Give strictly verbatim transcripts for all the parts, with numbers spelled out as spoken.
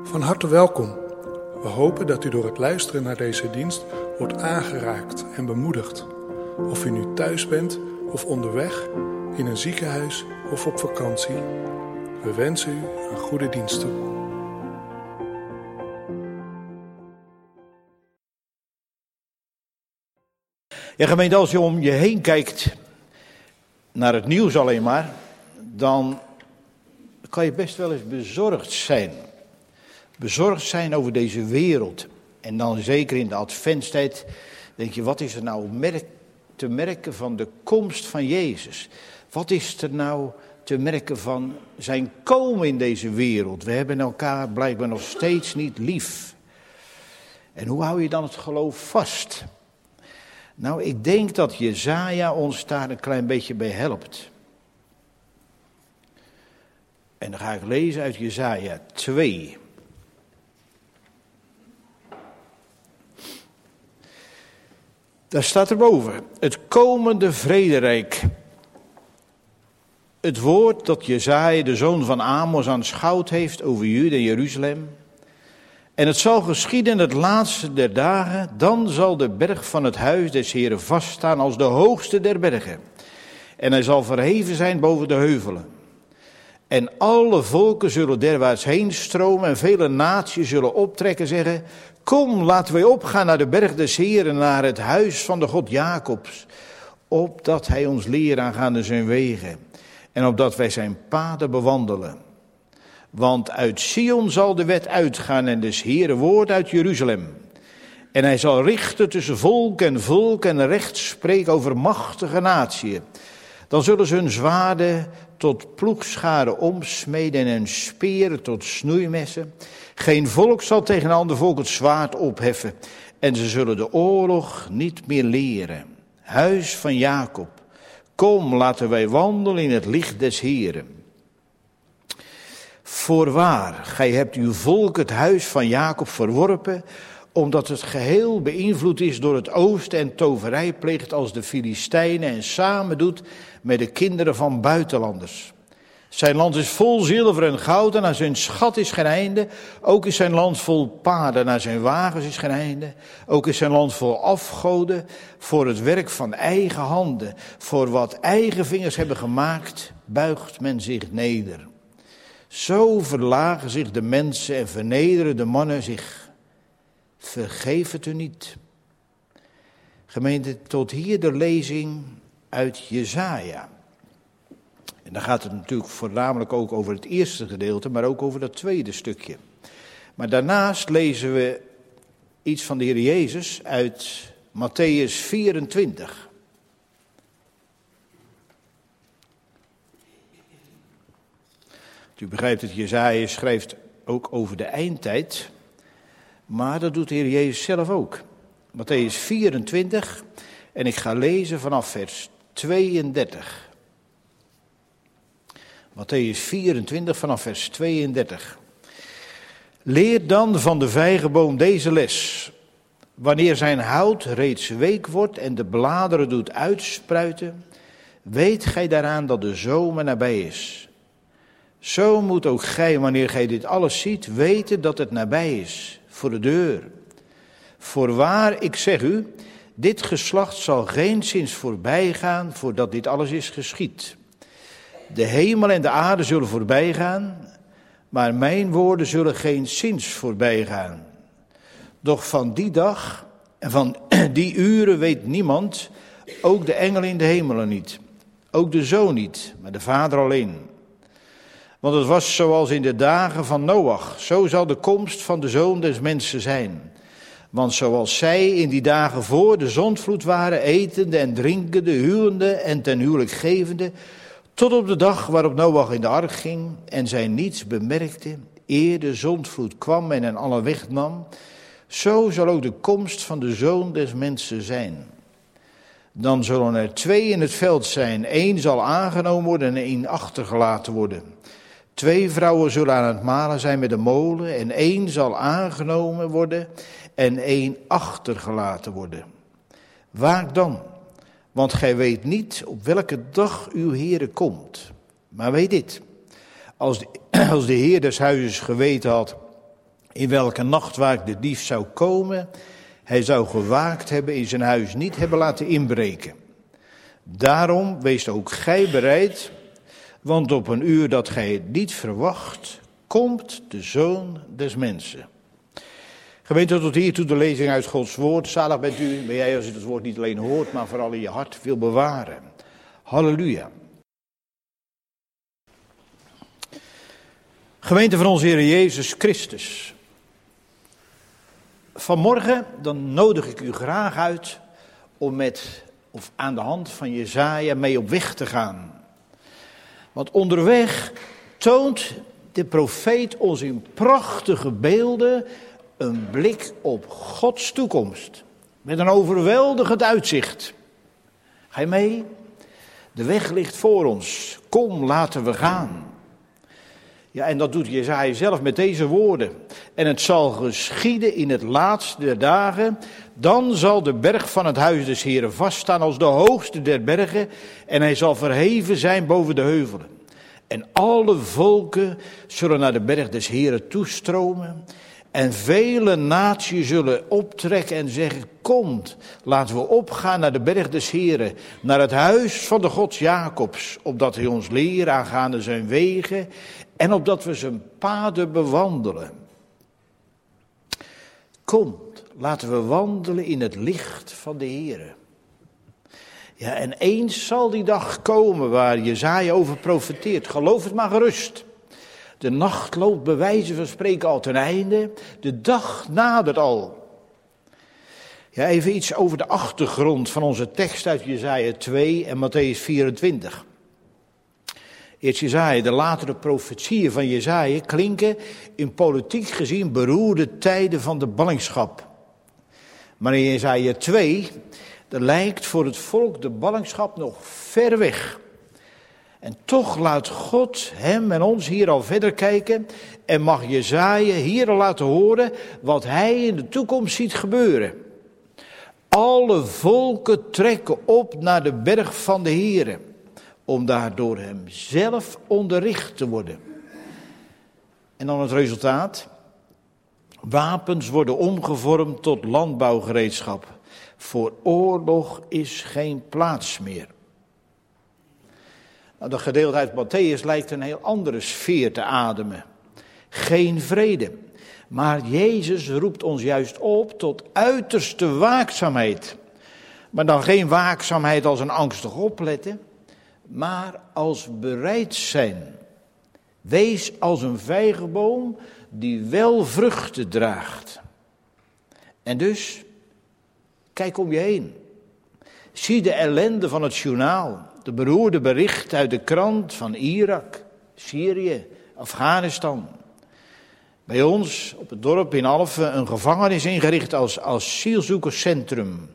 Van harte welkom. We hopen dat u door het luisteren naar deze dienst wordt aangeraakt en bemoedigd. Of u nu thuis bent of onderweg, in een ziekenhuis of op vakantie. We wensen u een goede dienst toe. Ja, gemeente, als je om je heen kijkt naar het nieuws alleen maar, dan kan je best wel eens bezorgd zijn. Bezorgd zijn over deze wereld. En dan zeker in de adventstijd denk je, wat is er nou merk, te merken van de komst van Jezus? Wat is er nou te merken van zijn komen in deze wereld? We hebben elkaar blijkbaar nog steeds niet lief. En hoe hou je dan het geloof vast? Nou, ik denk dat Jesaja ons daar een klein beetje bij helpt. En dan ga ik lezen uit Jesaja twee. Daar staat erboven, het komende vrederijk. Het woord dat Jesaja, de zoon van Amos, aanschouwd heeft over Juda en Jeruzalem. En het zal geschieden in het laatste der dagen, dan zal de berg van het huis des Heren vaststaan als de hoogste der bergen. En hij zal verheven zijn boven de heuvelen. En alle volken zullen derwaarts heen stromen en vele naties zullen optrekken, zeggen, kom, laten wij opgaan naar de berg des Heren, naar het huis van de God Jacobs, opdat hij ons leert aangaande zijn wegen en opdat wij zijn paden bewandelen. Want uit Sion zal de wet uitgaan en des Heren woord uit Jeruzalem. En hij zal richten tussen volk en volk en recht spreken over machtige natieën. Dan zullen ze hun zwaarden tot ploegscharen omsmeden en hun speren tot snoeimessen. Geen volk zal tegen een ander volk het zwaard opheffen. En ze zullen de oorlog niet meer leren. Huis van Jacob, kom, laten wij wandelen in het licht des Heren. Voorwaar, gij hebt uw volk het huis van Jacob verworpen, omdat het geheel beïnvloed is door het oosten en toverij pleegt als de Filistijnen en samen doet met de kinderen van buitenlanders. Zijn land is vol zilver en goud en aan zijn schat is geen einde. Ook is zijn land vol paarden en aan zijn wagens is geen einde. Ook is zijn land vol afgoden voor het werk van eigen handen. Voor wat eigen vingers hebben gemaakt, buigt men zich neder. Zo verlagen zich de mensen en vernederen de mannen zich. Vergeef het u niet. Gemeente, tot hier de lezing uit Jesaja. En dan gaat het natuurlijk voornamelijk ook over het eerste gedeelte, maar ook over dat tweede stukje. Maar daarnaast lezen we iets van de Heer Jezus uit Mattheüs vierentwintig. U begrijpt dat Jesaja schrijft ook over de eindtijd, maar dat doet de Heer Jezus zelf ook. Mattheüs vierentwintig, en ik ga lezen vanaf vers tweeëndertig. Mattheüs vierentwintig vanaf vers tweeëndertig. Leer dan van de vijgenboom deze les. Wanneer zijn hout reeds week wordt en de bladeren doet uitspruiten, weet gij daaraan dat de zomer nabij is. Zo moet ook gij, wanneer gij dit alles ziet, weten dat het nabij is, voor de deur. Voorwaar, ik zeg u, dit geslacht zal geenszins voorbij gaan, voordat dit alles is geschied. De hemel en de aarde zullen voorbij gaan, maar mijn woorden zullen geenszins voorbij gaan. Doch van die dag en van die uren weet niemand, ook de engelen in de hemelen niet, ook de Zoon niet, maar de Vader alleen. Want het was zoals in de dagen van Noach, zo zal de komst van de Zoon des Mensen zijn. Want zoals zij in die dagen voor de zondvloed waren, etende en drinkende, huwende en ten huwelijk gevende, tot op de dag waarop Noach in de ark ging en zij niets bemerkte, eer de zondvloed kwam en hen allen wegnam, zo zal ook de komst van de Zoon des Mensen zijn. Dan zullen er twee in het veld zijn, één zal aangenomen worden en één achtergelaten worden. Twee vrouwen zullen aan het malen zijn met de molen en één zal aangenomen worden en één achtergelaten worden. Waak dan, want gij weet niet op welke dag uw Heere komt. Maar weet dit, als de, als de Heer des huizes geweten had In welke nachtwaak de dief zou komen, hij zou gewaakt hebben, in zijn huis niet hebben laten inbreken. Daarom wees ook gij bereid, want op een uur dat gij het niet verwacht, komt de Zoon des Mensen. Gemeente, tot hiertoe de lezing uit Gods woord. Zalig bent u, ben jij als u het woord niet alleen hoort, maar vooral in je hart wil bewaren. Halleluja. Gemeente van onze Heer Jezus Christus. Vanmorgen dan nodig ik u graag uit om met of aan de hand van Jesaja mee op weg te gaan. Want onderweg toont de profeet ons in prachtige beelden een blik op Gods toekomst. Met een overweldigend uitzicht. Ga je mee? De weg ligt voor ons. Kom, laten we gaan. Ja, en dat doet Jesaja zelf met deze woorden. En het zal geschieden in het laatste der dagen. Dan zal de berg van het huis des Heren vaststaan als de hoogste der bergen. En hij zal verheven zijn boven de heuvelen. En alle volken zullen naar de berg des Heren toestromen. En vele naties zullen optrekken en zeggen, komt, laten we opgaan naar de berg des Heren, naar het huis van de God Jacobs, opdat hij ons leert aangaande zijn wegen en opdat we zijn paden bewandelen. Komt, laten we wandelen in het licht van de Heren. Ja, en eens zal die dag komen waar Jesaja over profeteert, geloof het maar gerust. De nacht loopt bij wijze van spreken al ten einde. De dag nadert al. Ja, even iets over de achtergrond van onze tekst uit Jesaja twee en Mattheüs vierentwintig. Eerst Jesaja, de latere profetieën van Jesaja klinken in politiek gezien beroerde tijden van de ballingschap. Maar in Jesaja twee, er lijkt voor het volk de ballingschap nog ver weg. En toch laat God hem en ons hier al verder kijken en mag Jesaja hier al laten horen wat hij in de toekomst ziet gebeuren. Alle volken trekken op naar de berg van de Heere, om daar door hem zelf onderricht te worden. En dan het resultaat. Wapens worden omgevormd tot landbouwgereedschap. Voor oorlog is geen plaats meer. Nou, dat gedeelte uit Mattheüs lijkt een heel andere sfeer te ademen. Geen vrede. Maar Jezus roept ons juist op tot uiterste waakzaamheid. Maar dan geen waakzaamheid als een angstig opletten, maar als bereid zijn. Wees als een vijgenboom die wel vruchten draagt. En dus, kijk om je heen. Zie de ellende van het journaal. De beroerde berichten uit de krant van Irak, Syrië, Afghanistan. Bij ons op het dorp in Alphen een gevangenis ingericht als asielzoekerscentrum.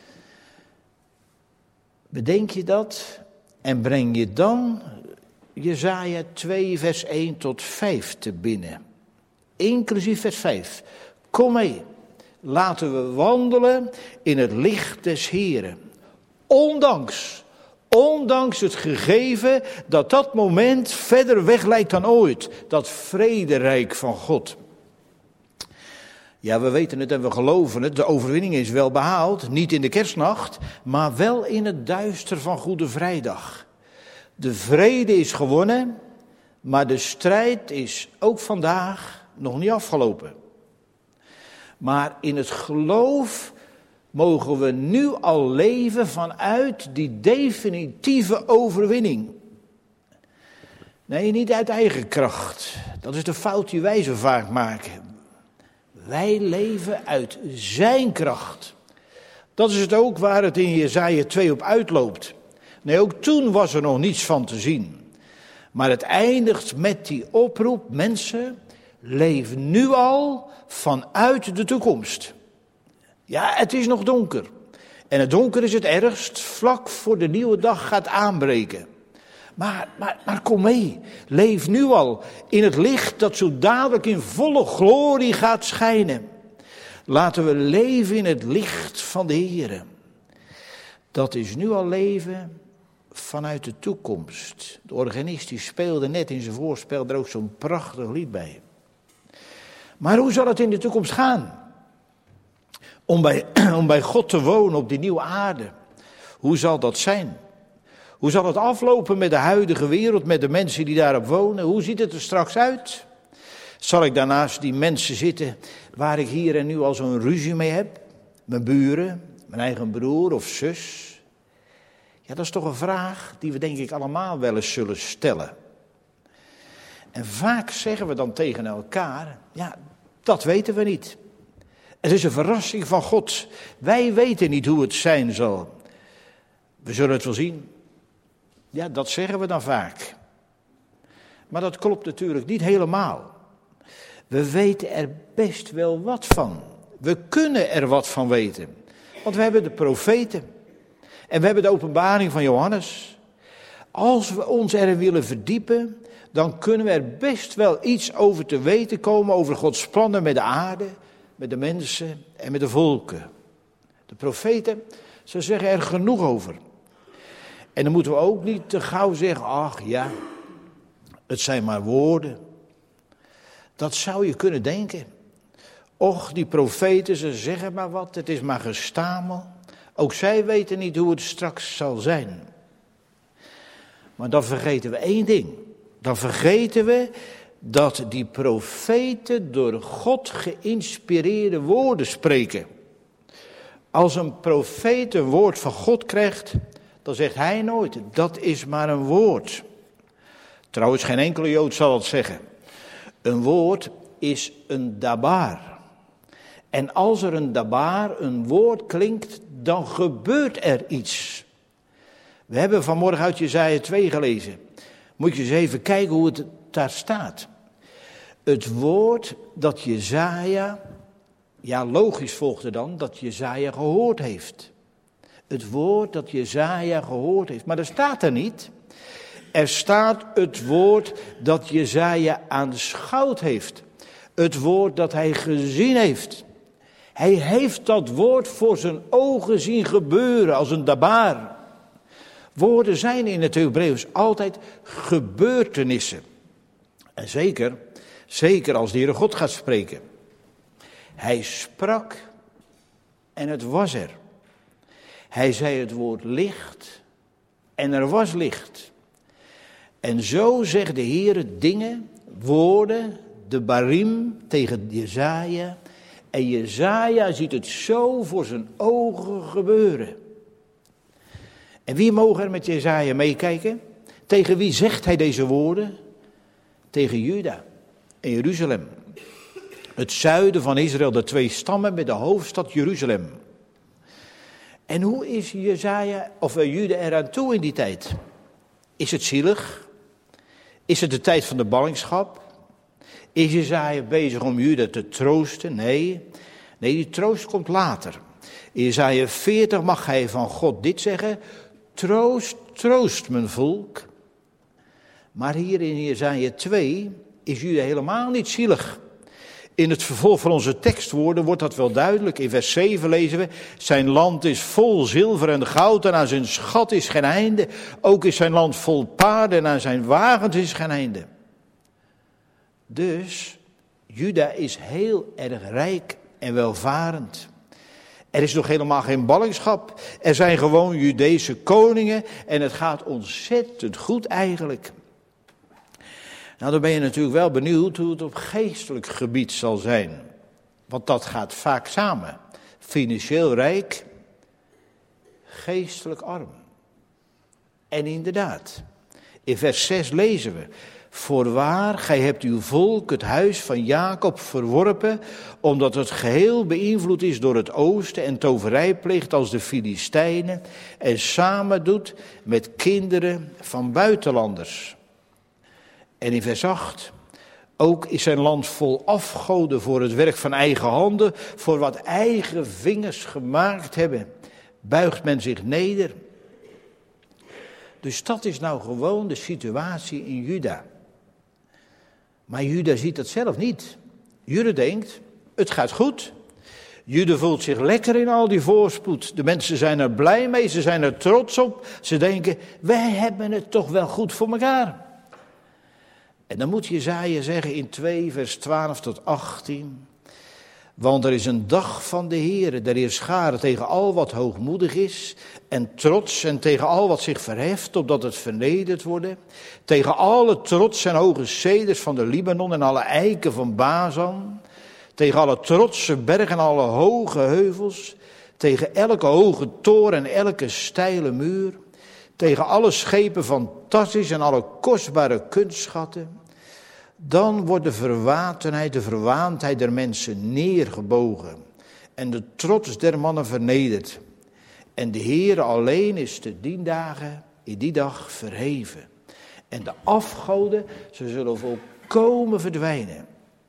Bedenk je dat en breng je dan Jesaja twee vers één tot vijf te binnen. Inclusief vers vijf. Kom mee, laten we wandelen in het licht des Heren. Ondanks... Ondanks het gegeven dat dat moment verder weg lijkt dan ooit. Dat vrederijk van God. Ja, we weten het en we geloven het. De overwinning is wel behaald. Niet in de kerstnacht, maar wel in het duister van Goede Vrijdag. De vrede is gewonnen, maar de strijd is ook vandaag nog niet afgelopen. Maar in het geloof mogen we nu al leven vanuit die definitieve overwinning. Nee, niet uit eigen kracht. Dat is de fout die wij zo vaak maken. Wij leven uit zijn kracht. Dat is het ook waar het in Jesaja twee op uitloopt. Nee, ook toen was er nog niets van te zien. Maar het eindigt met die oproep, mensen, leef nu al vanuit de toekomst. Ja, het is nog donker. En het donker is het ergst vlak voor de nieuwe dag gaat aanbreken. Maar, maar, maar kom mee, leef nu al in het licht dat zo dadelijk in volle glorie gaat schijnen. Laten we leven in het licht van de Heere. Dat is nu al leven vanuit de toekomst. De organist die speelde net in zijn voorspel er ook zo'n prachtig lied bij. Maar hoe zal het in de toekomst gaan? Om bij, om bij God te wonen op die nieuwe aarde. Hoe zal dat zijn? Hoe zal het aflopen met de huidige wereld, met de mensen die daarop wonen? Hoe ziet het er straks uit? Zal ik daarnaast die mensen zitten waar ik hier en nu al zo'n ruzie mee heb? Mijn buren, mijn eigen broer of zus? Ja, dat is toch een vraag die we denk ik allemaal wel eens zullen stellen. En vaak zeggen we dan tegen elkaar, ja, dat weten we niet. Het is een verrassing van God. Wij weten niet hoe het zijn zal. We zullen het wel zien. Ja, dat zeggen we dan vaak. Maar dat klopt natuurlijk niet helemaal. We weten er best wel wat van. We kunnen er wat van weten. Want we hebben de profeten. En we hebben de openbaring van Johannes. Als we ons erin willen verdiepen, dan kunnen we er best wel iets over te weten komen over Gods plannen met de aarde, met de mensen en met de volken. De profeten, ze zeggen er genoeg over. En dan moeten we ook niet te gauw zeggen, ach ja, het zijn maar woorden. Dat zou je kunnen denken. Och, die profeten, ze zeggen maar wat, het is maar gestamel. Ook zij weten niet hoe het straks zal zijn. Maar dan vergeten we één ding. Dan vergeten we dat die profeten door God geïnspireerde woorden spreken. Als een profeet een woord van God krijgt, dan zegt hij nooit, dat is maar een woord. Trouwens, geen enkele Jood zal het zeggen. Een woord is een dabar. En als er een dabar, een woord klinkt, dan gebeurt er iets. We hebben vanmorgen uit Jesaja twee gelezen. Moet je eens even kijken hoe het daar staat. Het woord dat Jesaja, ja logisch volgde dan, dat Jesaja gehoord heeft. Het woord dat Jesaja gehoord heeft. Maar er staat er niet. Er staat het woord dat Jesaja aanschouwd heeft. Het woord dat hij gezien heeft. Hij heeft dat woord voor zijn ogen zien gebeuren als een dabar. Woorden zijn in het Hebreeuws altijd gebeurtenissen. En zeker, zeker als de Heere God gaat spreken. Hij sprak en het was er. Hij zei het woord licht en er was licht. En zo zegt de Heere dingen, woorden, de barim tegen Jesaja. En Jesaja ziet het zo voor zijn ogen gebeuren. En wie mogen er met Jesaja meekijken? Tegen wie zegt hij deze woorden? Tegen Juda en Jeruzalem. Het zuiden van Israël, de twee stammen met de hoofdstad Jeruzalem. En hoe is Jesaja of Juda eraan toe in die tijd? Is het zielig? Is het de tijd van de ballingschap? Is Jesaja bezig om Juda te troosten? Nee, nee, die troost komt later. In Jesaja veertig mag hij van God dit zeggen. Troost, troost mijn volk. Maar hier in Jesaja twee is Juda helemaal niet zielig. In het vervolg van onze tekstwoorden wordt dat wel duidelijk. In vers zeven lezen we, zijn land is vol zilver en goud en aan zijn schat is geen einde. Ook is zijn land vol paarden en aan zijn wagens is geen einde. Dus Juda is heel erg rijk en welvarend. Er is nog helemaal geen ballingschap. Er zijn gewoon Judese koningen en het gaat ontzettend goed eigenlijk. Nou, dan ben je natuurlijk wel benieuwd hoe het op geestelijk gebied zal zijn. Want dat gaat vaak samen. Financieel rijk, geestelijk arm. En inderdaad, in vers zes lezen we. Voorwaar, gij hebt uw volk, het huis van Jacob, verworpen, omdat het geheel beïnvloed is door het oosten en toverij pleegt als de Filistijnen en samen doet met kinderen van buitenlanders. En in vers acht, ook is zijn land vol afgoden voor het werk van eigen handen, voor wat eigen vingers gemaakt hebben, buigt men zich neder. Dus dat is nou gewoon de situatie in Juda. Maar Juda ziet dat zelf niet. Juda denkt, het gaat goed. Juda voelt zich lekker in al die voorspoed. De mensen zijn er blij mee, ze zijn er trots op. Ze denken, wij hebben het toch wel goed voor elkaar. En dan moet Jesaja zeggen in twee vers twaalf tot achttien. Want er is een dag van de Heere, der heer schare tegen al wat hoogmoedig is en trots en tegen al wat zich verheft, opdat het vernederd worden. Tegen alle trots en hoge ceders van de Libanon en alle eiken van Bazan. Tegen alle trotse bergen en alle hoge heuvels. Tegen elke hoge toren en elke steile muur. Tegen alle schepen van Tarsis en alle kostbare kunstschatten. Dan wordt de verwatenheid, de verwaandheid der mensen neergebogen. En de trots der mannen vernederd. En de Heere alleen is te dien dagen, in die dag verheven. En de afgoden, ze zullen volkomen verdwijnen.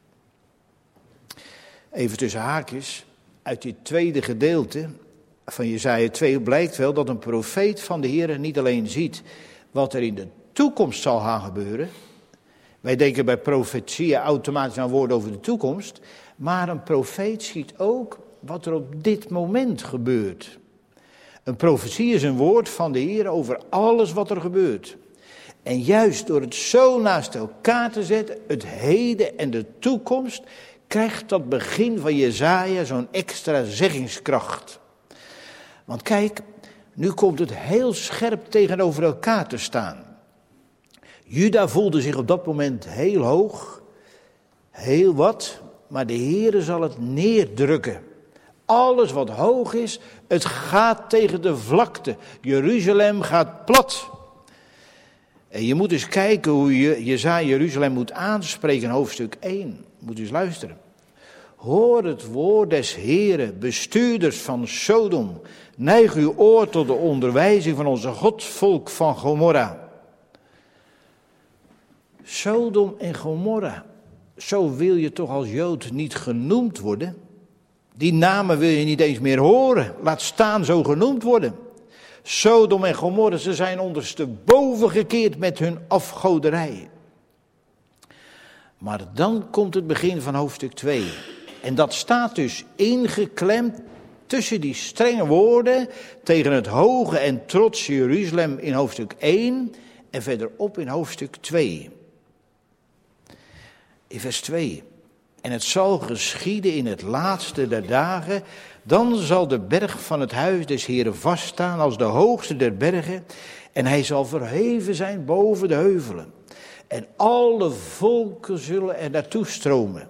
Even tussen haakjes, uit dit tweede gedeelte van Jesaja twee blijkt wel dat een profeet van de Heere niet alleen ziet wat er in de toekomst zal gaan gebeuren. Wij denken bij profetieën automatisch aan woorden over de toekomst. Maar een profeet ziet ook wat er op dit moment gebeurt. Een profetie is een woord van de Heer over alles wat er gebeurt. En juist door het zo naast elkaar te zetten, het heden en de toekomst, krijgt dat begin van Jesaja zo'n extra zeggingskracht. Want kijk, nu komt het heel scherp tegenover elkaar te staan. Juda voelde zich op dat moment heel hoog, heel wat, maar de Heere zal het neerdrukken. Alles wat hoog is, het gaat tegen de vlakte. Jeruzalem gaat plat. En je moet eens kijken hoe je Jesaja Jeruzalem moet aanspreken in hoofdstuk één. Moet eens luisteren. Hoor het woord des Heeren, bestuurders van Sodom. Neig uw oor tot de onderwijzing van onze godsvolk van Gomorra. Sodom en Gomorra, zo wil je toch als Jood niet genoemd worden? Die namen wil je niet eens meer horen, laat staan zo genoemd worden. Sodom en Gomorra, ze zijn ondersteboven gekeerd met hun afgoderij. Maar dan komt het begin van hoofdstuk twee. En dat staat dus ingeklemd tussen die strenge woorden tegen het hoge en trotse Jeruzalem in hoofdstuk één en verderop in hoofdstuk twee. In vers twee. En het zal geschieden in het laatste der dagen, dan zal de berg van het huis des Heeren vaststaan als de hoogste der bergen, en hij zal verheven zijn boven de heuvelen. En alle volken zullen er naartoe stromen.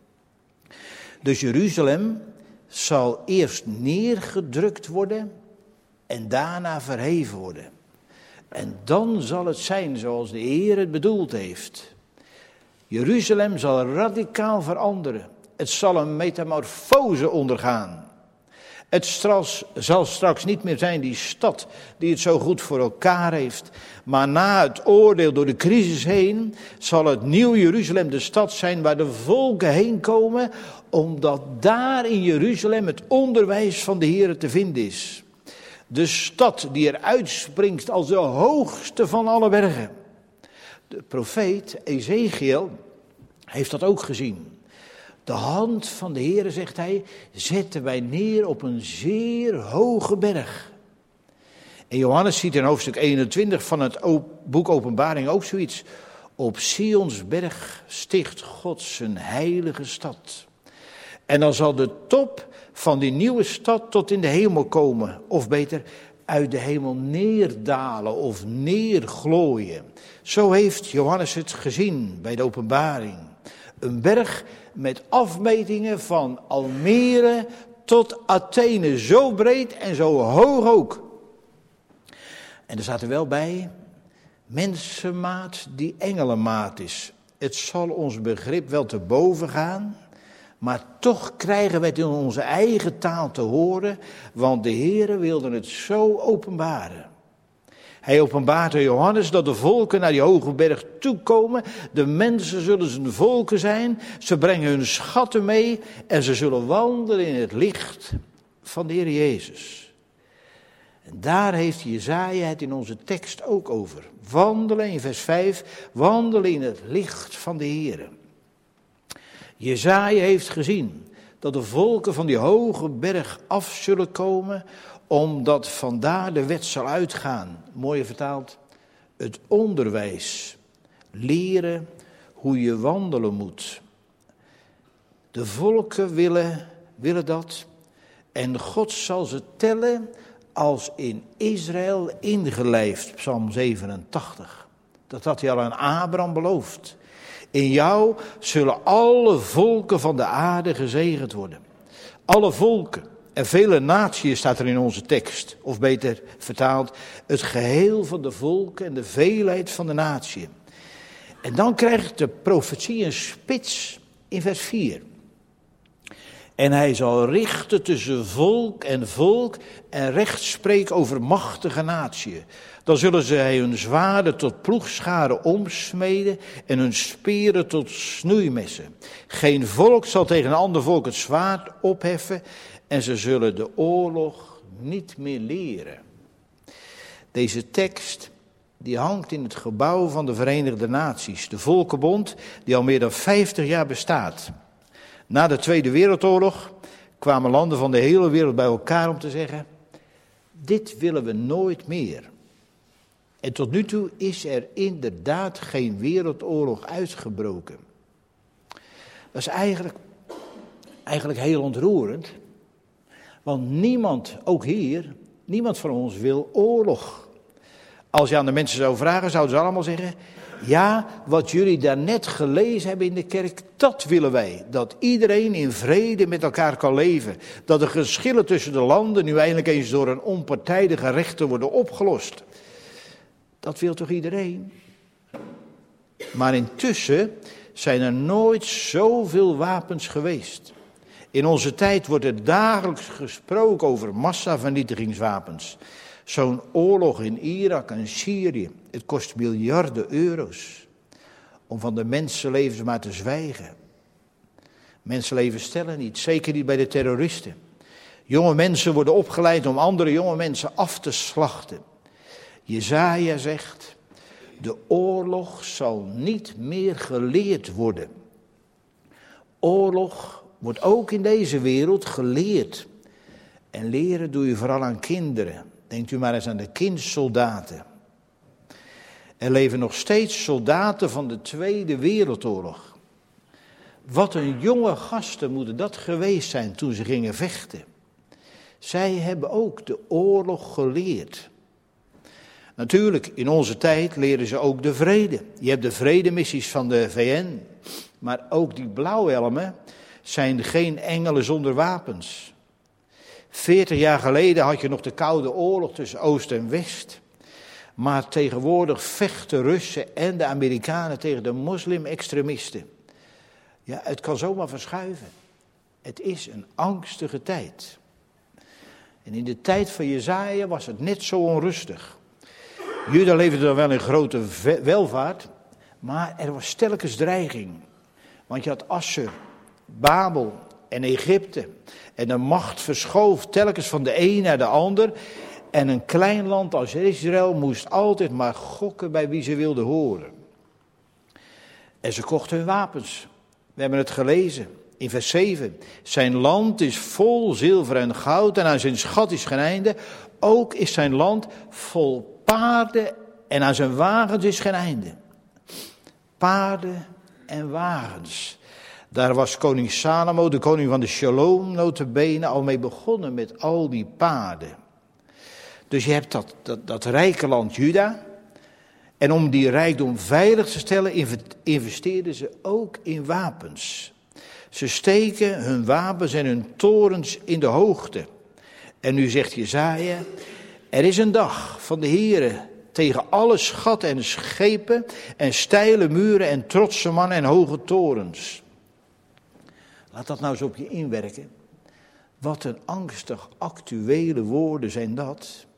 Dus Jeruzalem zal eerst neergedrukt worden en daarna verheven worden. En dan zal het zijn zoals de Heer het bedoeld heeft. Jeruzalem zal radicaal veranderen. Het zal een metamorfose ondergaan. Het straks, zal straks niet meer zijn die stad die het zo goed voor elkaar heeft. Maar na het oordeel door de crisis heen zal het nieuw Jeruzalem de stad zijn waar de volken heen komen. Omdat daar in Jeruzalem het onderwijs van de Heer te vinden is. De stad die er uitspringt als de hoogste van alle bergen. De profeet Ezechiel heeft dat ook gezien. De hand van de Heere, zegt hij, zetten wij neer op een zeer hoge berg. En Johannes ziet in hoofdstuk eenentwintig van het boek Openbaring ook zoiets. Op Sions berg sticht God zijn heilige stad. En dan zal de top van die nieuwe stad tot in de hemel komen. Of beter, uit de hemel neerdalen of neerglooien. Zo heeft Johannes het gezien bij de Openbaring. Een berg met afmetingen van Almere tot Athene. Zo breed en zo hoog ook. En er staat er wel bij, mensenmaat die engelenmaat is. Het zal ons begrip wel te boven gaan, maar toch krijgen we het in onze eigen taal te horen, want de Heere wilde het zo openbaren. Hij openbaart aan Johannes dat de volken naar die hoge berg toekomen. De mensen zullen zijn volken zijn. Ze brengen hun schatten mee en ze zullen wandelen in het licht van de Heer Jezus. En daar heeft Jesaja het in onze tekst ook over. Wandelen in vers vijf, wandelen in het licht van de Heer. Jesaja heeft gezien dat de volken van die hoge berg af zullen komen, omdat vandaar de wet zal uitgaan. Mooi vertaald, het onderwijs, leren hoe je wandelen moet. De volken willen, willen dat. En God zal ze tellen als in Israël ingelijfd. Psalm zevenentachtig. Dat had hij al aan Abraham beloofd. In jou zullen alle volken van de aarde gezegend worden. Alle volken. En vele naties staat er in onze tekst. Of beter vertaald, het geheel van de volken en de veelheid van de naties. En dan krijgt de profetie een spits in vers vier. En hij zal richten tussen volk en volk en recht spreken over machtige naties. Dan zullen zij hun zwaarden tot ploegscharen omsmeden en hun speren tot snoeimessen. Geen volk zal tegen een ander volk het zwaard opheffen en ze zullen de oorlog niet meer leren. Deze tekst die hangt in het gebouw van de Verenigde Naties, de Volkenbond die al meer dan vijftig jaar bestaat. Na de Tweede Wereldoorlog kwamen landen van de hele wereld bij elkaar om te zeggen: dit willen we nooit meer. En tot nu toe is er inderdaad geen wereldoorlog uitgebroken. Dat is eigenlijk, eigenlijk heel ontroerend. Want niemand, ook hier, niemand van ons wil oorlog. Als je aan de mensen zou vragen, zouden ze allemaal zeggen: ja, wat jullie daarnet gelezen hebben in de kerk, dat willen wij. Dat iedereen in vrede met elkaar kan leven. Dat de geschillen tussen de landen nu eindelijk eens door een onpartijdige rechter worden opgelost. Dat wil toch iedereen? Maar intussen zijn er nooit zoveel wapens geweest. In onze tijd wordt er dagelijks gesproken over massavernietigingswapens. Zo'n oorlog in Irak en Syrië, het kost miljarden euro's. Om van de mensenlevens maar te zwijgen. Mensenlevens tellen niet, zeker niet bij de terroristen. Jonge mensen worden opgeleid om andere jonge mensen af te slachten. Jesaja zegt: de oorlog zal niet meer geleerd worden. Oorlog wordt ook in deze wereld geleerd. En leren doe je vooral aan kinderen. Denkt u maar eens aan de kindsoldaten. Er leven nog steeds soldaten van de Tweede Wereldoorlog. Wat een jonge gasten moeten dat geweest zijn toen ze gingen vechten. Zij hebben ook de oorlog geleerd. Natuurlijk, in onze tijd leren ze ook de vrede. Je hebt de vredemissies van de V N. Maar ook die blauwhelmen zijn geen engelen zonder wapens. Veertig jaar geleden had je nog de Koude Oorlog tussen Oost en West. Maar tegenwoordig vechten Russen en de Amerikanen tegen de moslim-extremisten. Ja, het kan zomaar verschuiven. Het is een angstige tijd. En in de tijd van Jesaja was het net zo onrustig. Juda leefde dan wel in grote welvaart, maar er was telkens dreiging. Want je had Assur, Babel en Egypte. En de macht verschoof telkens van de een naar de ander. En een klein land als Israël moest altijd maar gokken bij wie ze wilden horen. En ze kochten hun wapens. We hebben het gelezen in vers zeven. Zijn land is vol zilver en goud en aan zijn schat is geen einde. Ook is zijn land vol paarden en aan zijn wagens is geen einde. Paarden en wagens. Daar was koning Salomo, de koning van de Shalom, nota bene, al mee begonnen met al die paarden. Dus je hebt dat, dat, dat rijke land Juda. En om die rijkdom veilig te stellen, investeerden ze ook in wapens. Ze steken hun wapens en hun torens in de hoogte. En nu zegt Jesaja: er is een dag van de Heere tegen alle schatten en schepen en steile muren en trotse mannen en hoge torens. Laat dat nou eens op je inwerken. Wat een angstig actuele woorden zijn dat.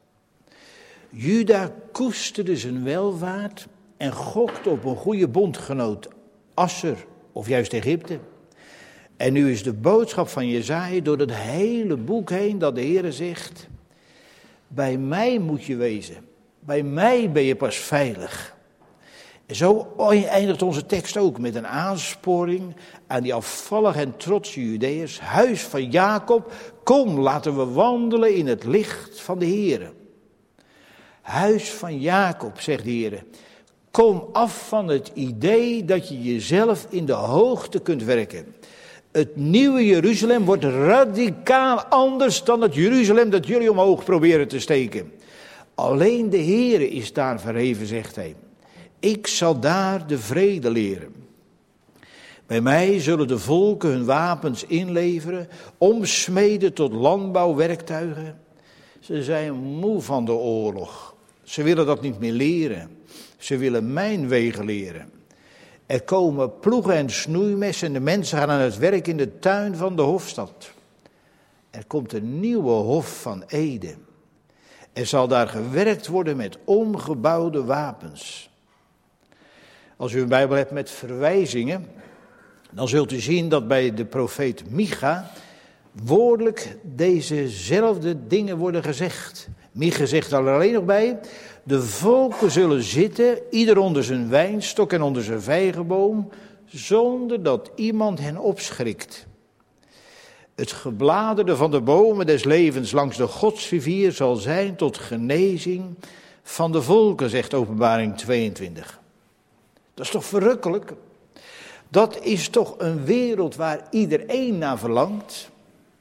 Juda koesterde zijn welvaart en gokte op een goede bondgenoot, Assur of juist Egypte. En nu is de boodschap van Jesaja door het hele boek heen dat de Heere zegt: bij mij moet je wezen, bij mij ben je pas veilig. En zo eindigt onze tekst ook met een aansporing aan die afvallige en trotse Judeërs. Huis van Jacob, kom, laten we wandelen in het licht van de Heere. Huis van Jacob, zegt de Heere, Kom af van het idee dat je jezelf in de hoogte kunt werken. Het nieuwe Jeruzalem wordt radicaal anders dan het Jeruzalem dat jullie omhoog proberen te steken. Alleen de Heere is daar verheven, zegt hij. Ik zal daar de vrede leren. Bij mij zullen de volken hun wapens inleveren, omsmeden tot landbouwwerktuigen. Ze zijn moe van de oorlog. Ze willen dat niet meer leren. Ze willen mijn wegen leren. Er komen ploegen en snoeimessen en de mensen gaan aan het werk in de tuin van de hofstad. Er komt een nieuwe hof van Ede. Er zal daar gewerkt worden met omgebouwde wapens. Als u een Bijbel hebt met verwijzingen, dan zult u zien dat bij de profeet Micha woordelijk dezezelfde dingen worden gezegd. Micha zegt er alleen nog bij: de volken zullen zitten, ieder onder zijn wijnstok en onder zijn vijgenboom, zonder dat iemand hen opschrikt. Het gebladerde van de bomen des levens langs de godsrivier zal zijn tot genezing van de volken, zegt Openbaring tweeëntwintig. Dat is toch verrukkelijk? Dat is toch een wereld waar iedereen naar verlangt?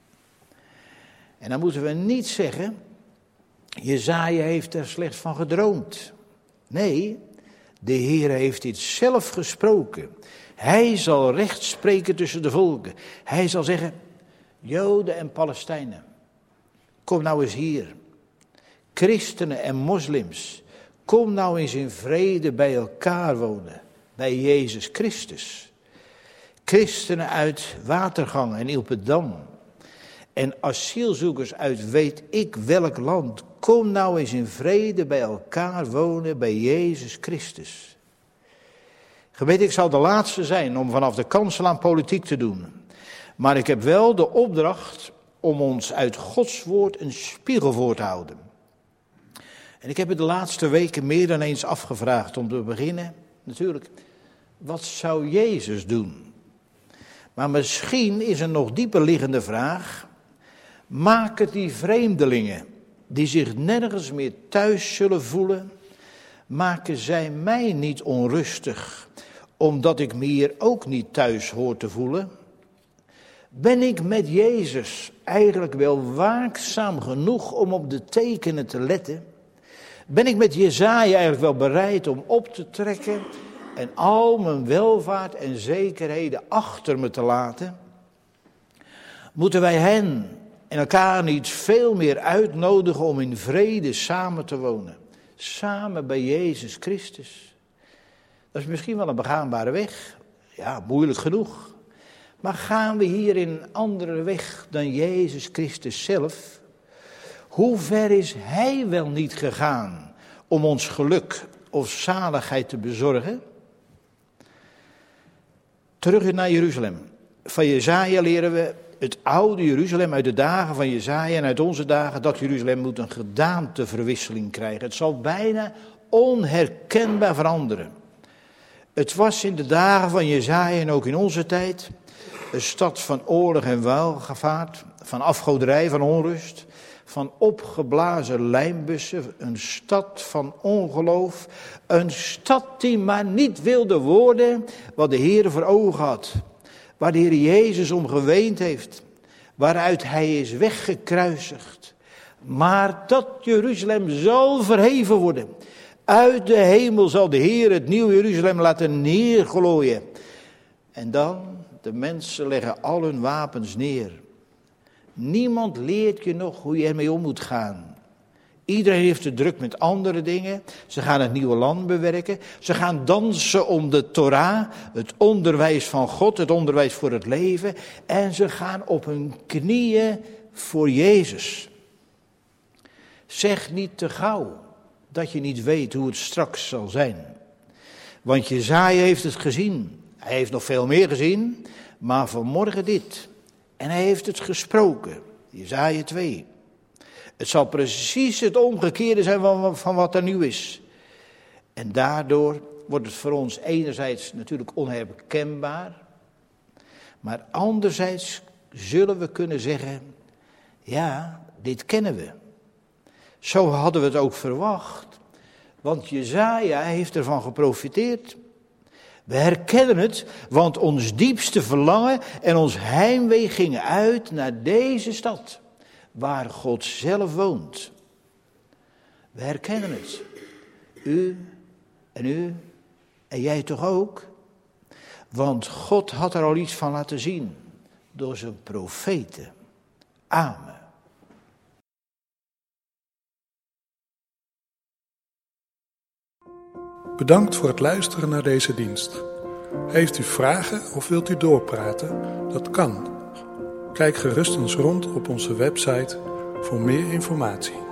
En dan moeten we niet zeggen: Jesaja heeft er slechts van gedroomd. Nee, de Heer heeft dit zelf gesproken. Hij zal recht spreken tussen de volken. Hij zal zeggen: Joden en Palestijnen, kom nou eens hier. Christenen en moslims, kom nou eens in vrede bij elkaar wonen. Bij Jezus Christus. Christenen uit Watergang en Ilpendam. En asielzoekers uit weet ik welk land. Kom nou eens in vrede bij elkaar wonen bij Jezus Christus. Gemeente, ik zal de laatste zijn om vanaf de kansel aan politiek te doen. Maar ik heb wel de opdracht om ons uit Gods woord een spiegel voor te houden. En ik heb het de laatste weken meer dan eens afgevraagd om te beginnen. Natuurlijk, wat zou Jezus doen? Maar misschien is een nog dieper liggende vraag: maken die vreemdelingen die zich nergens meer thuis zullen voelen, maken zij mij niet onrustig, omdat ik me hier ook niet thuis hoor te voelen? Ben ik met Jezus eigenlijk wel waakzaam genoeg om op de tekenen te letten? Ben ik met Jesaja eigenlijk wel bereid om op te trekken en al mijn welvaart en zekerheden achter me te laten? Moeten wij hen en elkaar niet veel meer uitnodigen om in vrede samen te wonen? Samen bij Jezus Christus. Dat is misschien wel een begaanbare weg. Ja, moeilijk genoeg. Maar gaan we hier in een andere weg dan Jezus Christus zelf? Hoe ver is Hij wel niet gegaan om ons geluk of zaligheid te bezorgen? Terug naar Jeruzalem. Van Jesaja leren we het oude Jeruzalem uit de dagen van Jesaja en uit onze dagen. Dat Jeruzalem moet een gedaanteverwisseling krijgen. Het zal bijna onherkenbaar veranderen. Het was in de dagen van Jesaja en ook in onze tijd een stad van oorlog en welgevaart, van afgoderij, van onrust, van opgeblazen lijnbussen, een stad van ongeloof, een stad die maar niet wilde worden wat de Heer voor ogen had, waar de Heer Jezus om geweend heeft, waaruit Hij is weggekruisigd. Maar dat Jeruzalem zal verheven worden. Uit de hemel zal de Heer het nieuwe Jeruzalem laten neerglooien. En dan, de mensen leggen al hun wapens neer. Niemand leert je nog hoe je ermee om moet gaan. Iedereen heeft het druk met andere dingen. Ze gaan het nieuwe land bewerken. Ze gaan dansen om de Torah, het onderwijs van God, het onderwijs voor het leven. En ze gaan op hun knieën voor Jezus. Zeg niet te gauw dat je niet weet hoe het straks zal zijn. Want Jesaja heeft het gezien. Hij heeft nog veel meer gezien, maar vanmorgen dit. En hij heeft het gesproken. Jesaja twee. Het zal precies het omgekeerde zijn van, van wat er nu is. En daardoor wordt het voor ons enerzijds natuurlijk onherkenbaar. Maar anderzijds zullen we kunnen zeggen: ja, dit kennen we. Zo hadden we het ook verwacht. Want Jesaja heeft ervan geprofiteerd. We herkennen het, want ons diepste verlangen en ons heimwee gingen uit naar deze stad, waar God zelf woont. We herkennen het. U en u en jij toch ook? Want God had er al iets van laten zien door zijn profeten. Amen. Bedankt voor het luisteren naar deze dienst. Heeft u vragen of wilt u doorpraten? Dat kan. Kijk gerust eens rond op onze website voor meer informatie.